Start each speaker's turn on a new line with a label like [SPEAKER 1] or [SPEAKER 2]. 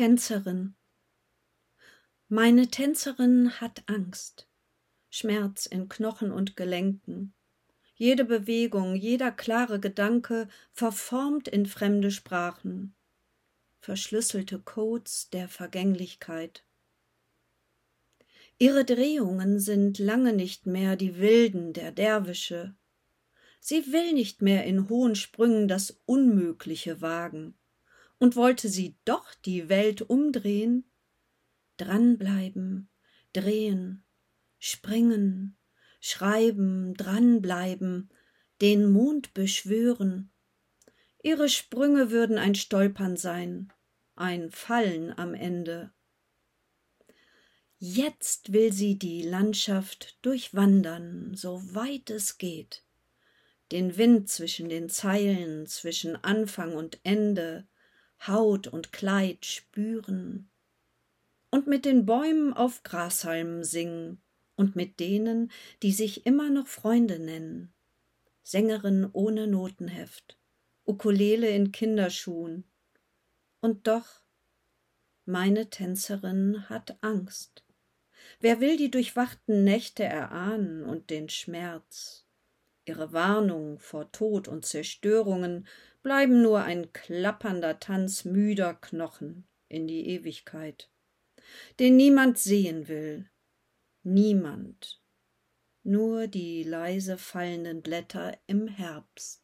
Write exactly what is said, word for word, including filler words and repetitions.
[SPEAKER 1] Tänzerin. Meine Tänzerin hat Angst, Schmerz in Knochen und Gelenken. Jede Bewegung, jeder klare Gedanke verformt in fremde Sprachen, verschlüsselte Codes der Vergänglichkeit. Ihre Drehungen sind lange nicht mehr die wilden der Derwische. Sie will nicht mehr in hohen Sprüngen das Unmögliche wagen. Und wollte sie doch die Welt umdrehen, dranbleiben, drehen, springen, schreiben, dranbleiben, den Mond beschwören. Ihre Sprünge würden ein Stolpern sein, ein Fallen am Ende. Jetzt will sie die Landschaft durchwandern, so weit es geht, den Wind zwischen den Zeilen, zwischen Anfang und Ende, Haut und Kleid spüren und mit den Bäumen auf Grashalmen singen und mit denen, die sich immer noch Freunde nennen, Sängerin ohne Notenheft, Ukulele in Kinderschuhen. Und doch, meine Tänzerin hat Angst. Wer will die durchwachten Nächte erahnen und den Schmerz? Ihre Warnung vor Tod und Zerstörungen bleiben nur ein klappernder Tanz müder Knochen in die Ewigkeit, den niemand sehen will, niemand, nur die leise fallenden Blätter im Herbst.